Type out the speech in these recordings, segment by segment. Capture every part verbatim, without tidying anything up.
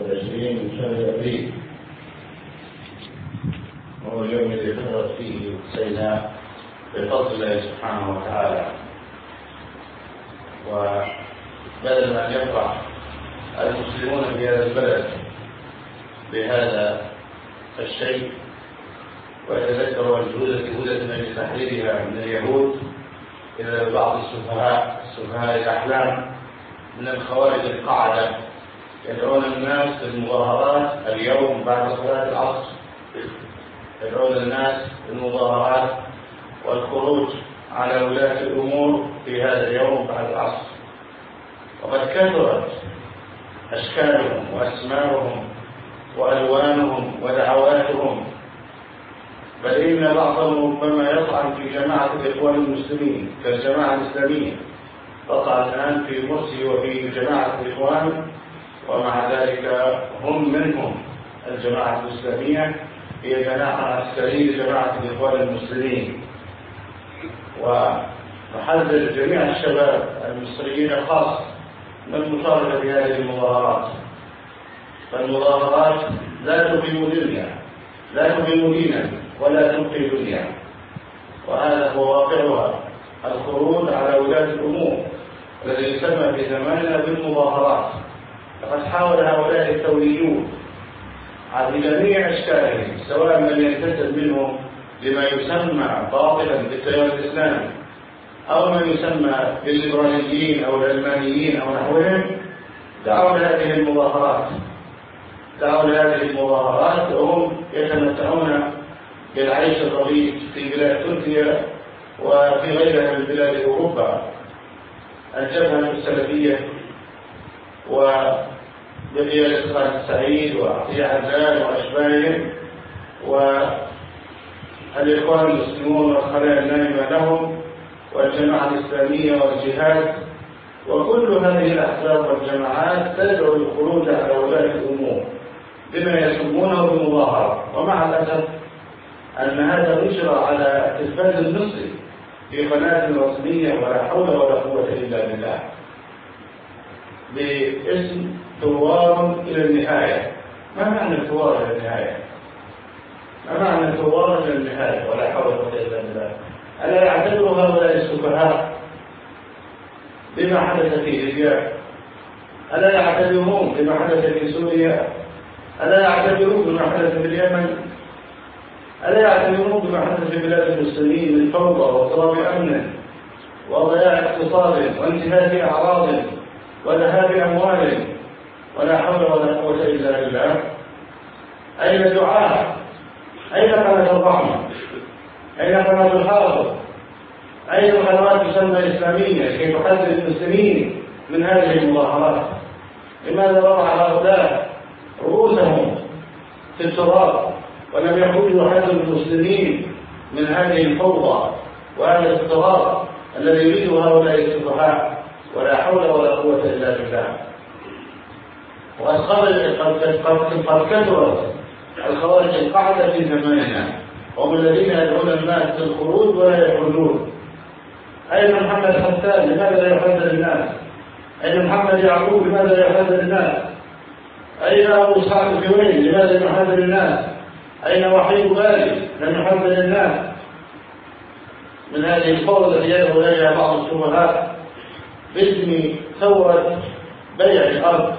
والعشرين من شهر أبريل، وهو اليوم الذي فرضت فيه سيدنا بفضل الله سبحانه وتعالى. وبدل ما أن يفرح المسلمون في هذا البلد بهذا الشيء ويتذكروا الجهود جهودة لتحريرها من اليهود إلى بعض السفهاء السفهاء الأحلام من الخوارج القاعدة يدعون الناس للمظاهرات اليوم بعد صلاة العصر، يدعون الناس للمظاهرات والخروج على ولاة الأمور في هذا اليوم بعد العصر. وقد كثرت أشكالهم وأسماءهم وألوانهم ودعواتهم، بل إن بعضهم ربما يطعن في جماعة الإخوان المسلمين كالجماعة الإسلامية، تطعن الآن في مرسي وفي جماعة الإخوان، ومع ذلك هم منهم. الجماعة الإسلامية هي جماعة عسكرية لجماعة الإخوان المسلمين. ونحذر جميع الشباب المصريين خاصة من المشاركة في هذه المظاهرات، فالمظاهرات لا تقيم دنيا لا تقيم دينا ولا تبقي دنيا، وهذا هو واقعها، الخروج على ولاة الأمور الذي يسمى في زماننا بالمظاهرات. لقد حاول هؤلاء الثوريون على جميع أشكالهم، سواء من ينتسب منهم لما يسمى باطلا بالتيار الإسلامي أو من يسمى بالليبراليين أو العلمانيين أو نحوهم، دعوا لهذه المظاهرات دعوا لهذه المظاهرات وهم يتمتعون بالعيش الرغيد في بلاد تركيا وفي غيرها من بلاد أوروبا. الجبهة السلفية وبقيادة خالد السعيد وعطية عزال وأشباههم والإخوان المسلمون والخلايا النائمة لهم والجماعة الإسلامية والجهاد، وكل هذه الأحزاب والجماعات تدعو للخروج على ولاة الأمور بما يسمونه بالمظاهرة. ومع الأسف أن هذا نشر على التلفاز المصري في قناة رسمية، ولا حول ولا قوة إلا بالله، باسم ثوار إلى النهاية. ما معنى الثوار إلى النهاية؟ ما معنى الثوار إلى النهاية ولا حول ولا قوة إلا بالله؟ ألا يعتبر هؤلاء السفهاء بما حدث في ليبيا؟ ألا يعتبرون بما حدث في سوريا؟ ألا يعتبرون بما حدث في اليمن؟ ألا يعتبرون بما حدث في بلاد المسلمين من فوضى واضطراب أمن وضياع اقتصاد وانتهاك أعراض وذهاب أموال؟ ولا حول ولا قوة إلا بالله. أين الدعاء؟ أين قناة الرحمة؟ أين قناة الحافظ؟ أين القنوات تسمى إسلامية كي تحذر المسلمين من هذه المظاهرات؟ لماذا وضع هؤلاء رؤوسهم في التراب ولم يخرجوا يحذر المسلمين من هذه الفوضى وهذا الاضطراب الذي يريده هؤلاء السفهاء؟ ولا حول ولا قوة إلا بالله. وقد كثرت الخوارج القاعدة في زماننا، هم الذين يدعون الناس للخروج ولا يخرجون. أين محمد حسان؟ لماذا لا يحذر الناس؟ أين محمد يعقوب؟ لماذا لا يحذر الناس؟ أين أبو إسحاق الحويني؟ لماذا لم يحذر الناس؟ أين وحيد غالي؟ لم يحذر الناس من هذه الفوضى التي يدعو إليها بعض السفهاء باسم ثورة بيع الأرض؟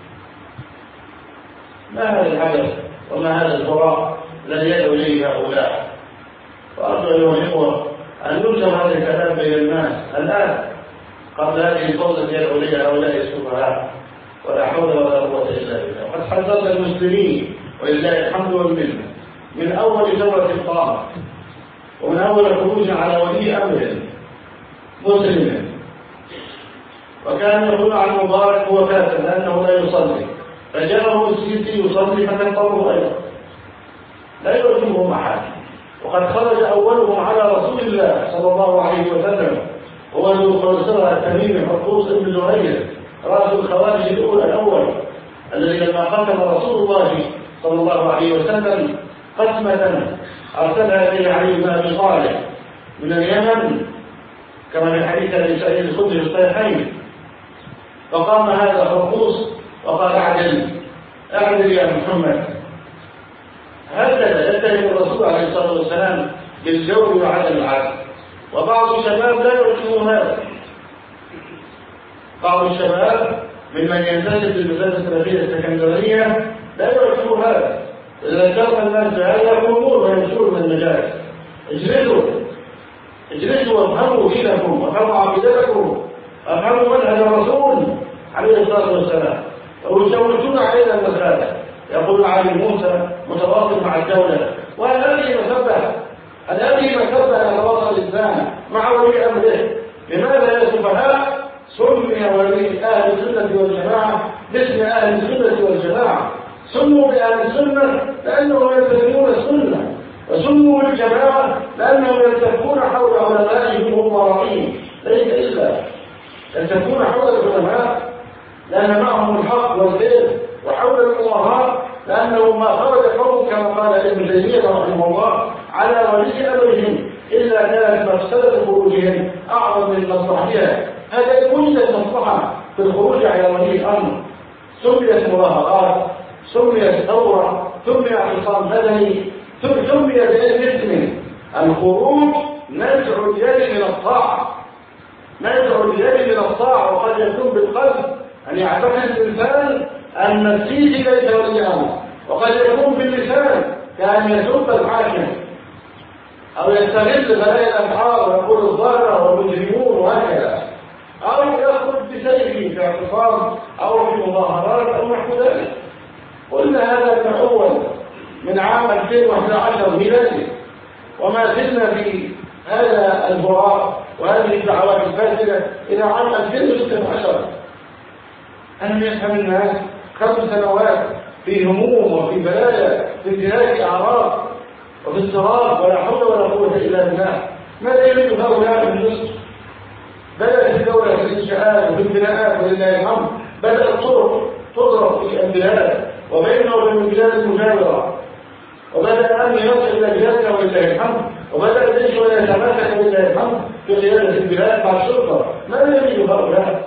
ما هذا العبث وما هذا الفراغ الذي يدعو إليه هؤلاء؟ وأرجو أيها الإخوة أن ينشر هذا الكلام بين الناس الآن قبل هذه الفوضى التي يدعو إليها هؤلاء السفهاء، ولا حول ولا قوة إلا بالله. وقد حذرنا المسلمين ولله الحمد والمنة من أول ثورة قامت ومن أول خروج على ولي أمر مسلم، وكان يقول عن مبارك هو كافر لأنه لا يصلي، فجاءه السيسي يصلي فكفره أيضا لا يعجبه محاكم. وقد خرج أولهم على رسول الله صلى الله عليه وسلم هو ذو الخلصرة التميمي محفوظ ابن زهير رأس الخوارج الأولى الأول، الذي لما قتل رسول الله صلى الله عليه وسلم قسمة أرسلها إليه علي بن أبي طالب من اليمن كما في حديث أبي سعيد الخدري الصحيحين، فقام هذا فرقوس وقال اعدل اعدل يا محمد. هكذا يتهم الرسول عليه الصلاة والسلام بالجور وعدم العدل. وبعض الشباب لا يعرفون هذا. بعض الشباب ممن ينتسب للمدارس الثلاثية السكندرية لا يعرفون هذا. إذا ذكرنا الناس بهذا يقومون ويمشون من المجالس. اجلسوا اجلسوا وافهموا دينكم وافهموا عقيدتكم وافهموا منهج الرسول عليه الصلاة والسلام. ويشوشون علينا المسألة. يقول علي موسى متواصل مع الدولة، وهذه مسبة هذه مسبة يتواصل الإنسان مع ولي أمره. لماذا يا سفهاء سمي ولي أهل السنة والجماعة باسم أهل السنة والجماعة؟ سموا بأهل السنة لأنهم يلتزمون السنة، وسموا بالجماعة لأنهم يلتفون حول علمائهم ومراعيهم. ليس إلا يلتفون حول العلماء لأن معهم الحق والخير، وحول الأمراء لأنه ما خرج قوم كما قال ابن تيمية رحمه الله على ولي أمرهم إلا كانت مفسدة خروجهم أعظم من مصلحتها. هذا كل مصلحة في الخروج على ولي الأمر. سميت مظاهرات، سميت ثورة، سمي اعتصام مدني، سمي بأي اسم. الخروج نزع اليد من الطاعة، نزع اليد من الطاعة. وقد يكون بالقلب أن يعتقد الإنسان أن السيسي ليس ولي أمر، وقد يكون باللسان كأن يسب الحاكم أو يستغل بلايا الأسعار ويقول الظاهرة والمجرمون وهكذا، أو يخرج بسيفه في اعتصام أو في مظاهرات أو نحو ذلك. قلنا هذا من أول من عام ألفين وأحد عشر ميلادي، وما زلنا في هذا البراء وهذه الدعوات الفاسدة إلى عام ألفين وستة عشر. ألم يفهم الناس خمس سنوات في هموم وفي بلايا في انتهاك أعراض وفي اضطراب ولا حول ولا قوة إلا بالله. ماذا يريد هؤلاء من نصف؟ بدأت الدولة في الإنشاءات وفي البناءات ولله الحمد، بدأت الطرق تضرب في البلاد وبيننا وبين البلاد المجاورة، وبدأ الأمن يصل إلى بلادنا ولله الحمد، وبدأ الجيش يتماسك ولله الحمد في قيادة البلاد مع الشرطة. ماذا يريد هؤلاء؟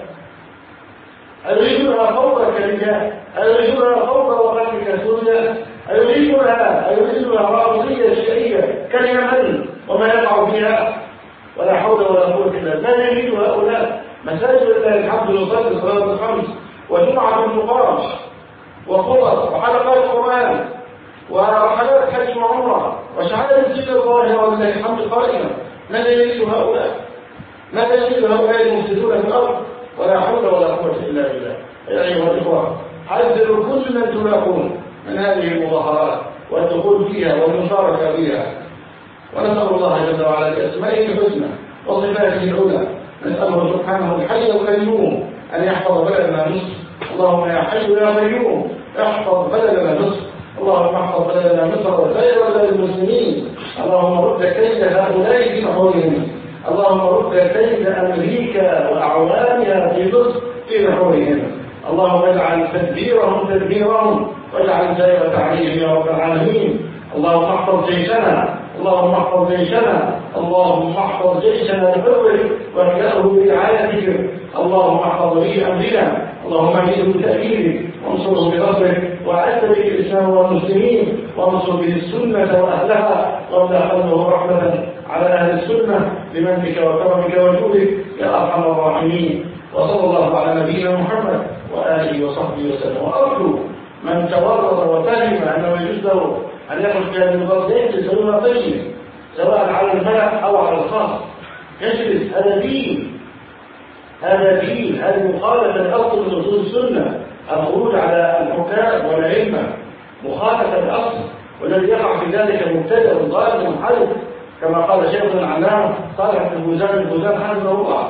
أيريدونها فوق كلمة؟ أيريدونها فوق وقتك سوريا؟ أيريدونها أيريدونها رافضية شيعية كاليمن وما يقع فيها؟ ولا حول ولا قوة إلا بالله. ما يريد هؤلاء؟ مساجد الله الحمد نصلي صلاة الخمس وجمعة تقام وخطب وحلقات قرآن ورحلات حج وعمرة وشعائر الدين الظاهرة ولله الحمد قائمة. ماذا يريد هؤلاء؟ ماذا يريد هؤلاء المفسدون في الأرض؟ ولا حول ولا قوة إلا بالله. يا أيها الإخوة، حذروا كل من تلاقون من هذه المظاهرات والدخول فيها والمشاركة فيها، ونسأل الله جل وعلا بأسمائه الحسنى وصفاته العلى، نسأله سبحانه الحي القيوم أن يحفظ بلدنا مصر. اللهم يا حي يا قيوم احفظ بلدنا مصر. اللهم احفظ بلدنا مصر وسائر بلاد المسلمين. اللهم رد كيد هؤلاء في نحورهم. اللهم رد كيد أمريكا وأعوانها في مصر في نحورهم. اللهم اجعل تدبيرهم تدبيرهم واجعل دائرة عليهم يا رب العالمين. اللهم احفظ جيشنا، اللهم احفظ جيشنا، اللهم احفظ جيشنا بحفظك واكلأه برعايتك. اللهم احفظ ولي أمرنا، اللهم اعيده بتأكيدك وانصره بنصرك، وأعز به الإسلام والمسلمين، وانصر به السنة وأهلها، واملأ قلبه رحمة على أهل السنة بمنك وكرمك وجودك يا أرحم الراحمين. وصلى الله على نبينا محمد وآله وصحبه وسلم. وأرجو من تورط وفهم أنه يجوز له أن يخرج في هذه الغرض يجلس هو طيب، سواء على الملأ أو على الخاص يجلس. هذا دين، هذا دين، هذه مخالفة لأصل من أصول السنة. الخروج على الحكام والأئمة مخالفة لأصل، والذي يقع في ذلك مبتدع ضال منحرف كما قال شيخنا العلامة صالح بن فوزان الفوزان حفظه الله.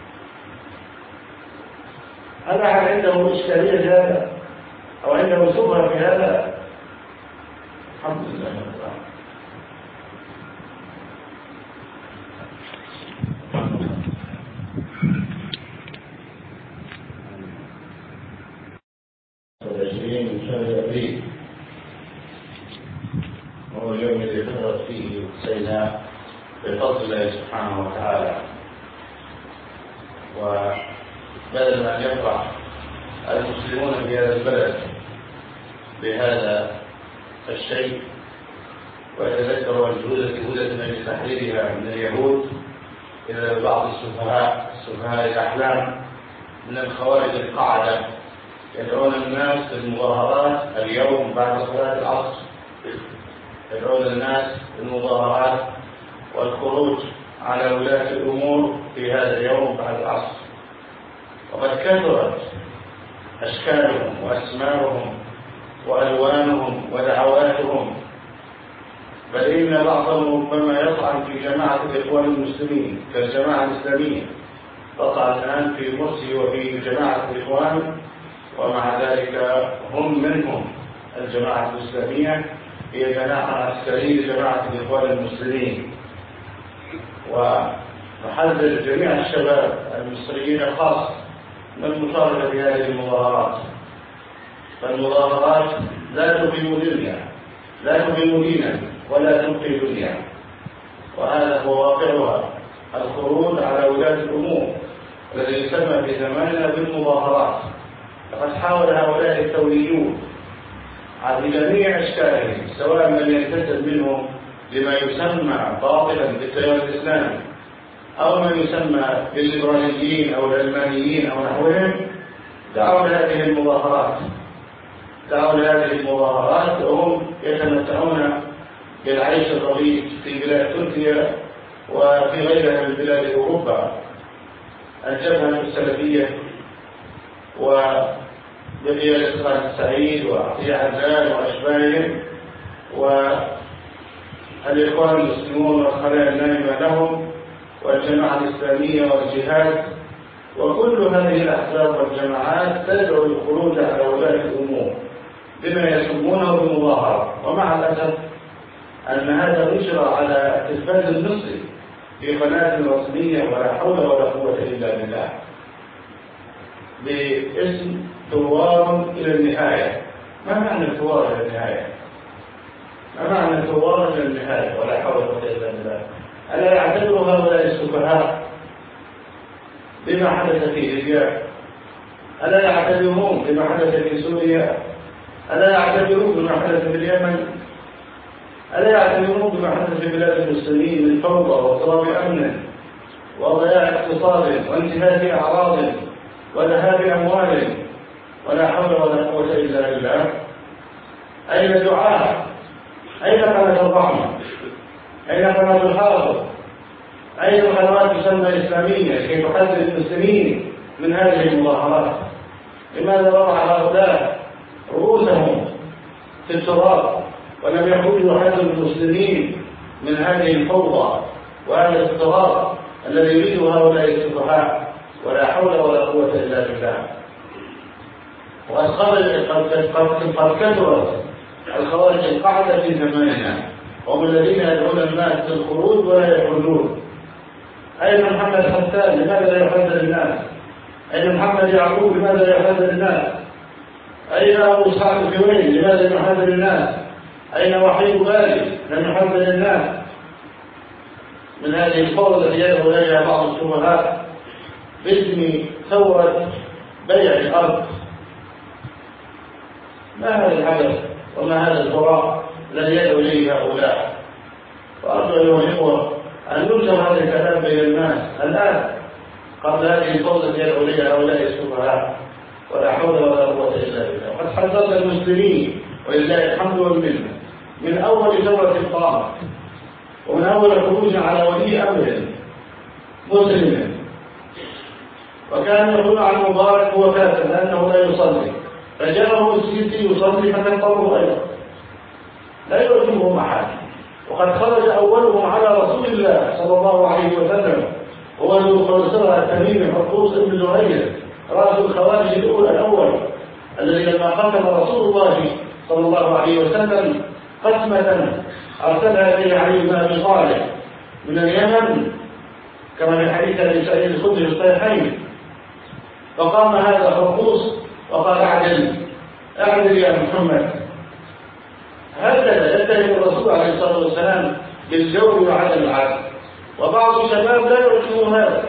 هل أحد عنده إشكالية في هذا أو عنده شبهة في هذا؟ الحمد لله رب العشرين من شهر أبريل، وهو اليوم الذي ظهرت فيه سيناء بفضل الله سبحانه وتعالى. وبدل ما أن يفرح المسلمون في هذا البلد بهذا الشيء، ويتذكر الجهود جهودة من تحريرها من اليهود إلى بعض السفهاء السفهاء الأحلام من الخوارج القاعدة يدعون الناس للمظاهرات اليوم بعد صلاة العصر، يدعون الناس للمظاهرات والخروج على ولاة الأمور في هذا اليوم بعد العصر. وقد كثرت أشكالهم وأسماءهم وألوانهم ودعواتهم، بل إن بعضهم ربما يطعن في جماعة الإخوان المسلمين كالجماعة الإسلامية، تطعن الآن في مرسي وفي جماعة الإخوان، ومع ذلك هم منهم. الجماعة الإسلامية هي جماعة عسكرية لجماعة الإخوان المسلمين. ونحذر جميع الشباب المصريين خاصة من المشاركة في هذه المظاهرات، فالمظاهرات لا تقيم دنيا لا تقيم دينا ولا تبقي دنيا، وهذا هو واقعها، الخروج على ولاة الأمور الذي يسمى في زماننا بالمظاهرات. لقد حاول هؤلاء الثوريون على جميع أشكالهم، سواء من ينتسب منهم لما يسمى باطلا بالتيار الإسلامي أو من يسمى بالليبراليين أو العلمانيين أو نحوهم، دعوا لهذه المظاهرات دعوا لهذه المظاهرات وهم يتمتعون بالعيش الرغيد في بلاد تركيا وفي غيرها من بلاد أوروبا. الجبهة السلفية وبقيادة خالد السعيد وعطية عزال وأشباههم والإخوان المسلمون والخلايا النائمة لهم والجماعة الإسلامية والجهاد، وكل هذه الأحزاب والجماعات تدعو للخروج على ولاة الأمور بما يسمونه بالمظاهرة. ومع الأسف أن هذا نشر على التلفاز المصري في قناة رسمية، ولا حول ولا قوة إلا بالله، باسم ثوار إلى النهاية. ما معنى الثوار إلى النهاية؟ ما معنى الثوار إلى النهاية ولا حول ولا قوة إلا بالله؟ ألا يعتبر هؤلاء السفهاء بما حدث في ليبيا؟ ألا يعتبرون بما حدث في سوريا؟ ألا يعتبرون بما حدث في اليمن؟ ألا يعتبرون بما حدث في بلاد المسلمين من فوضى واضطراب أمن وضياع اقتصاد وانتهاك أعراض وذهاب أموال؟ ولا حول ولا قوة إلا بالله. أين الدعاء؟ أين قناة الرحمة؟ أين قناة الحافظ؟ أين القنوات تسمى إسلامية كي تحذر المسلمين من هذه المظاهرات؟ لماذا وضع هؤلاء رؤوسهم في التراب ولم يخرجوا يحذر المسلمين من هذه الفوضى وهذا الاضطراب الذي يريده هؤلاء السفهاء؟ ولا حول ولا قوة إلا بالله. وقد كثرت الخوارج القاعدة في زماننا، هم الذين يدعون الناس للخروج ولا يخرجون. أين محمد حسان؟ لماذا لا يحذر الناس؟ أين محمد يعقوب؟ لماذا لا يحذر الناس؟ أين أبو إسحاق الحويني؟ لماذا لم يحذر الناس؟ أين وحيد بالي؟ لم يحذر الناس من هذه الفوضى التي يدعو إليها بعض السفهاء باسم ثورة بيع الأرض. ما هذا الحدث وما هذا الفراغ الذي يدعو إليه هؤلاء؟ وأرجو أيها الإخوة أن ننشر هذا الكلام بين الناس الآن قبل هذه الفوضى التي يدعو إليها هؤلاء السفهاء، ولا حول ولا قوة إلا بالله. وقد حذرت المسلمين ولله الحمد والمنة من أول ثورة قامت ومن أول خروج على ولي أمر مسلم، وكان يقول عن مبارك هو كافر لأنه لا يصلي، فجاءه السيسي يصلي فكفره أيضا، لا يعجبهم أحد. وقد خرج أولهم على رسول الله صلى الله عليه وسلم هو ذو الخوصرة التميمي حرقوس بن زهير رأس الخوارج الأولى الأول، الذي لما قتل رسول الله صلى الله عليه وسلم قسمة أرسلها إليه علي بن أبي طالب من اليمن كما في حديث أبي سعيد الخدري في الصحيحين، فقام هذا حرقوس وقال اعدل اعدل يا محمد. هكذا يتهم الرسول عليه الصلاة والسلام بالجور وعدم العدل. وبعض الشباب لا يعرفون هذا،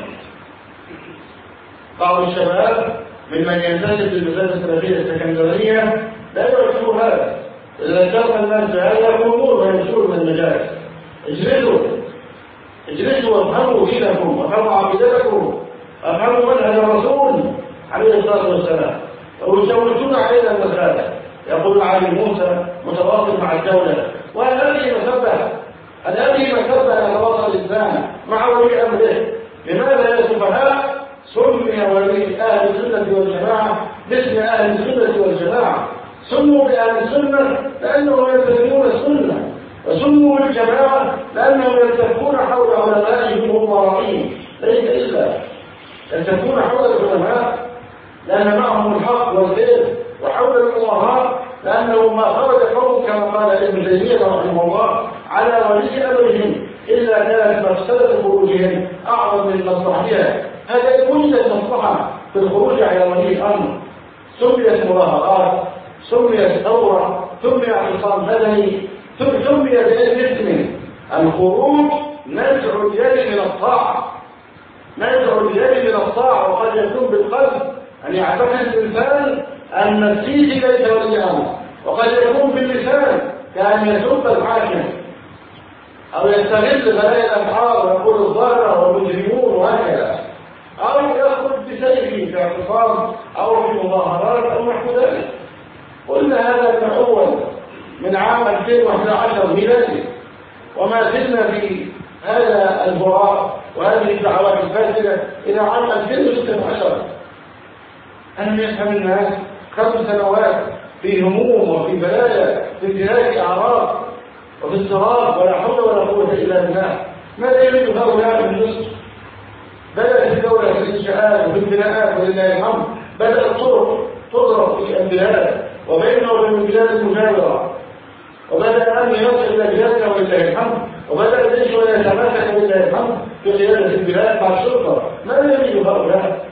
بعض الشباب ممن ينتسب للمدرسة السلفية السكندرية لا يعرفوا هذا. إذا كان الناس بهذا يقومون ويمشون من المجالس. اجلسوا اجلسوا وافهموا دينكم وافهموا عقيدتكم وافهموا منهج الرسول عليه الصلاة والسلام. ويشوشون علينا المسألة. يقول علي موسى متواصل مع الدولة وهل هذه مسبة؟ هل هذه مسبة أن يتواصل الإنسان مع ولي أمره؟ لماذا يا سفهاء سمي ولي أهل السنة والجماعة باسم أهل السنة والجماعة؟ سموا بأهل السنة لأنهم يلتزمون السنة، وسموا بالجماعة لأنهم يلتفون حول علمائهم وأمرائهم، ليس إلا يلتفون حول العلماء لأن معهم الحق والخير، وحول الأمراء لأنه ما خرج قوم كما قال ابن تيمية رحمه الله على ولي أمرهم إلا كانت مفسدة خروجهم أعظم من مصلحتها. هذا وجدت مصلحة في الخروج على ولي الأمر، سميت مظاهرات، سميت ثورة، سمي اعتصام مدني، سمي بأي اسم. الخروج نزع اليد من الطاعة، نزع اليد من الطاعة، وقد يكون بالقلب أن يعتقد الإنسان أن السيسي ليس ولي أمر، وقد يكون باللسان كأن يسب الحاكم أو يستغل بلايا الأسعار ويقول الضالة والمجرمون وهكذا، أو يخرج بسيفه في اعتصام أو في مظاهرات أو نحو ذلك. قلنا هذا من أول من عام ألفين وأحد عشر ميلادي، وما زلنا في هذا الهراء وهذه الدعوات الفاسدة إلى عام ألفين وستة عشر. ألم يفهم الناس خمس سنوات في هموم وفي بلايا في انتهاك أعراض وفي اضطراب ولا حول ولا قوة إلا بالله. ماذا يريد هؤلاء من مصر؟ بدأت الدولة في الإنشاءات وفي البناءات ولله الحمد، بدأت الطرق تضرب في البلاد وبينها وبين البلاد المجاورة، وبدأ الأمن يصل إلى بلادنا ولله الحمد، وبدأ الجيش يتماسك ولله الحمد في قيادة البلاد مع الشرطة. ماذا يريد هؤلاء؟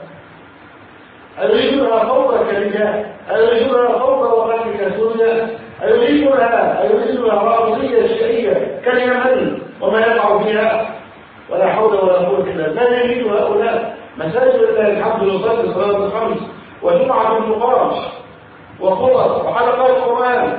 أيريدونها فوضى كالرجال؟ أيريدونها فوضى وقتل كالسوريا؟ أيريدونها أيريدونها رافضية شيعية كاليمن وما يقع فيها؟ ولا حول ولا قوة إلا بالله. ما يريد هؤلاء؟ مساجد لله الحمد نصلي صلاة الخمس وجمعة تقام وخطب وحلقات قرآن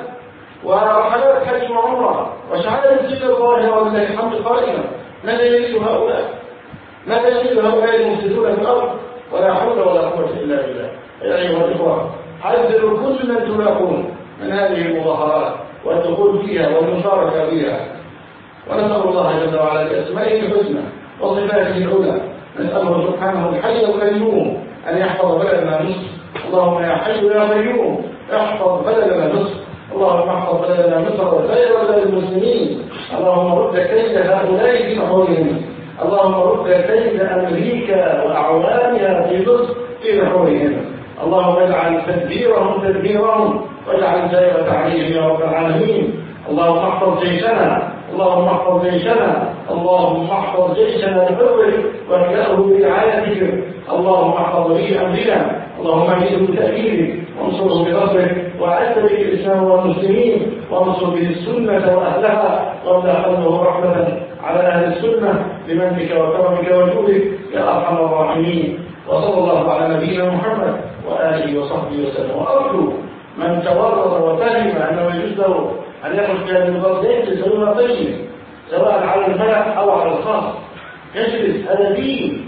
ورحلات حج وعمرة وشعائر الدين الظاهرة ولله الحمد قائمة. ماذا يريد هؤلاء؟ ماذا يريد هؤلاء المفسدون في الأرض؟ ولا حول ولا قوة إلا بالله. يا أيها الإخوة، حذروا كل من تلاقون من هذه المظاهرات والدخول فيها والمشاركة فيها، ونسأل الله جل وعلا بأسمائه الحسنى وصفاته العلى، نسأله سبحانه الحي القيوم أن يحفظ بلدنا مصر. اللهم يا حي يا قيوم احفظ بلدنا مصر، اللهم احفظ بلدنا مصر وسائر بلاد المسلمين. اللهم رد كيد هؤلاء في نحورهم، اللهم رد كيد أمريكا وأعوانها في مصر في نحورهم. اللهم اجعل تدبيرهم تدبيرهم واجعل دائرة عليهم يا رب العالمين. اللهم احفظ جيشنا، اللهم احفظ جيشنا، اللهم احفظ جيشنا بحفظك واحياه برعايتك. اللهم احفظ ولي امرنا، اللهم اعيده بتأييدك وانصره بنصرك، واعز به الاسلام والمسلمين، وانصر به السنه واهلها، واملا قلبه رحمه على اهل السنه بمنك وكرمك وجودك يا ارحم الراحمين. وصلى الله على نبينا محمد واله وصحبه وسلم. وارجو من تورط وفهم انه يجوز له أن يخرج في هذه الغرض يجلس هنا طيب، سواء على الملأ أو على الخاص يجلس. هذا دين،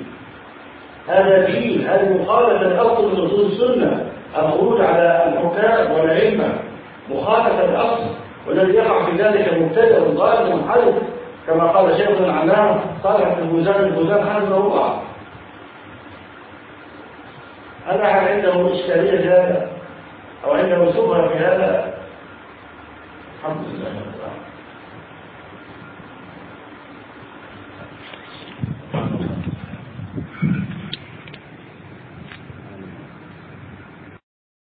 هذا دين، هذه مخالفة الأصل من أصول السنة. الخروج على الحكام والأئمة مخالفة الأصل، والذي يقع في ذلك مبتدع ضال منحرف كما قال شيخنا العلامة صالح بن فوزان الفوزان حفظه الله. هل أحد عنده إشكالية في هذا أو عنده شبهة في هذا؟